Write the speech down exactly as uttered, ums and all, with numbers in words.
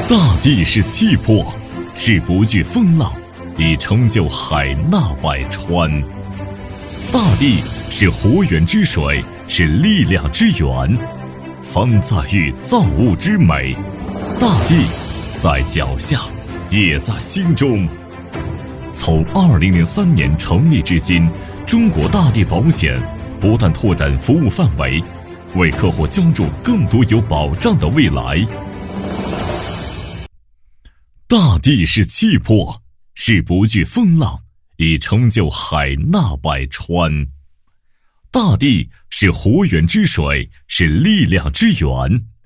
大地是气魄，是不惧风浪，以成就海纳百川；大地是活源之水，是力量之源。方在于造物之美，大地在脚下，也在心中。从二零零三年成立至今，中国大地保险不断拓展服务范围，为客户浇筑更多有保障的未来。大地是气魄，是不惧风浪，以成就海纳百川；大地是活源之水，是力量之源。